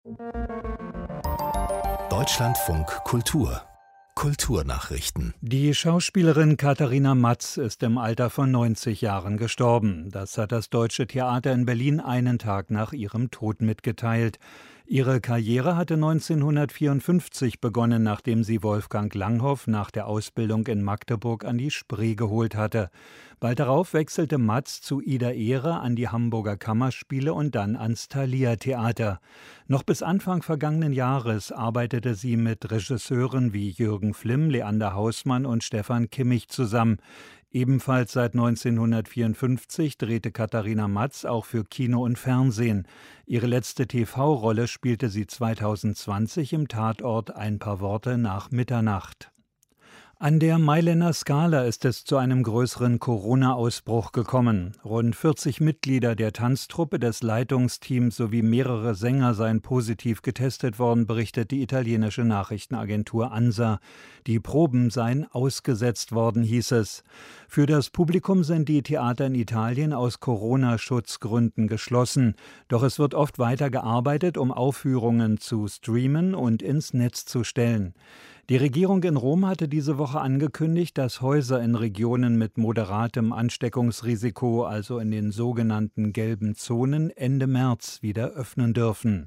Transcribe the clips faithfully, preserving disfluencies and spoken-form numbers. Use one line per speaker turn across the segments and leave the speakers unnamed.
Deutschlandfunk Kultur Kulturnachrichten.
Die Schauspielerin Katharina Matz ist im Alter von neunzig Jahren gestorben. Das hat das Deutsche Theater in Berlin einen Tag nach ihrem Tod mitgeteilt. Ihre Karriere hatte neunzehnhundertvierundfünfzig begonnen, nachdem sie Wolfgang Langhoff nach der Ausbildung in Magdeburg an die Spree geholt hatte. Bald darauf wechselte Matz zu Ida Ehre an die Hamburger Kammerspiele und dann ans Thalia Theater. Noch bis Anfang vergangenen Jahres arbeitete sie mit Regisseuren wie Jürgen Flimm, Leander Hausmann und Stefan Kimmich zusammen. Ebenfalls seit neunzehnhundertvierundfünfzig drehte Katharina Matz auch für Kino und Fernsehen. Ihre letzte T V-Rolle spielte sie zweitausendzwanzig im Tatort Ein paar Worte nach Mitternacht. An der Mailänder Scala ist es zu einem größeren Corona-Ausbruch gekommen. Rund vierzig Mitglieder der Tanztruppe des Leitungsteams sowie mehrere Sänger seien positiv getestet worden, berichtet die italienische Nachrichtenagentur ANSA. Die Proben seien ausgesetzt worden, hieß es. Für das Publikum sind die Theater in Italien aus Corona-Schutzgründen geschlossen. Doch es wird oft weiter gearbeitet, um Aufführungen zu streamen und ins Netz zu stellen. Die Regierung in Rom hatte diese Woche angekündigt, dass Häuser in Regionen mit moderatem Ansteckungsrisiko, also in den sogenannten gelben Zonen, Ende März wieder öffnen dürfen.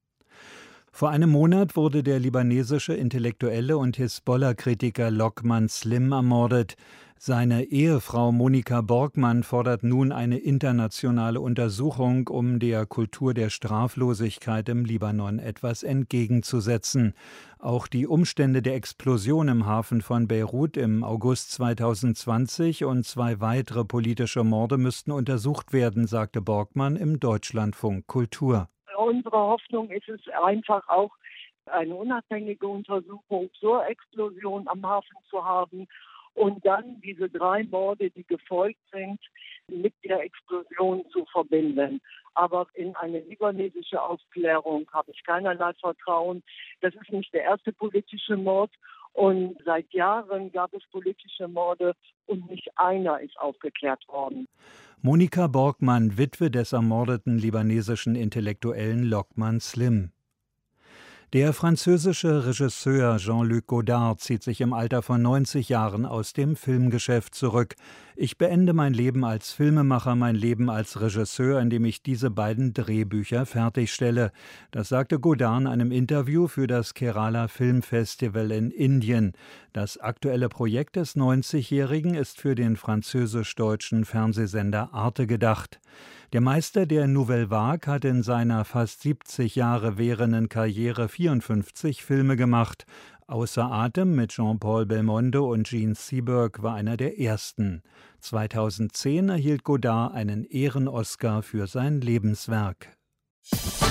Vor einem Monat wurde der libanesische Intellektuelle und Hisbollah-Kritiker Lokman Slim ermordet. Seine Ehefrau Monika Borgmann fordert nun eine internationale Untersuchung, um der Kultur der Straflosigkeit im Libanon etwas entgegenzusetzen. Auch die Umstände der Explosion im Hafen von Beirut im August zweitausendzwanzig und zwei weitere politische Morde müssten untersucht werden, sagte Borgmann im Deutschlandfunk Kultur.
Unsere Hoffnung ist es einfach auch, eine unabhängige Untersuchung zur Explosion am Hafen zu haben und dann diese drei Morde, die gefolgt sind, mit der Explosion zu verbinden. Aber in eine libanesische Aufklärung habe ich keinerlei Vertrauen. Das ist nicht der erste politische Mord. Und seit Jahren gab es politische Morde und nicht einer ist aufgeklärt worden.
Monika Borgmann, Witwe des ermordeten libanesischen Intellektuellen Lokman Slim. Der französische Regisseur Jean-Luc Godard zieht sich im Alter von neunzig Jahren aus dem Filmgeschäft zurück. Ich beende mein Leben als Filmemacher, mein Leben als Regisseur, indem ich diese beiden Drehbücher fertigstelle. Das sagte Godard in einem Interview für das Kerala Film Festival in Indien. Das aktuelle Projekt des neunzigjährigen ist für den französisch-deutschen Fernsehsender Arte gedacht. Der Meister der Nouvelle Vague hat in seiner fast siebzig Jahre währenden Karriere vierundfünfzig Filme gemacht. Außer Atem mit Jean-Paul Belmondo und Jean Seberg war einer der ersten. zweitausendzehn erhielt Godard einen Ehren-Oscar für sein Lebenswerk.